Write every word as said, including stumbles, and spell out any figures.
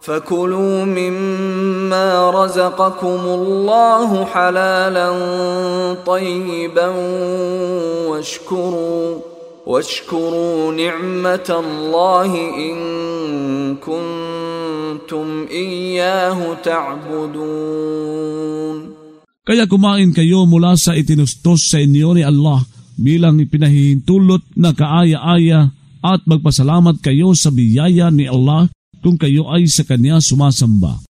فكلوا مما رزقكم الله حلالا طيبا واشكروا واشكروا نعمة الله إن كنتم إياه تعبدون. Kaya kumain kayo mula sa itinustos sa inyo ni Allah bilang ipinahihintulot na kaaya-aya at magpasalamat kayo sa biyaya ni Allah kung kayo ay sa Kanya sumasamba.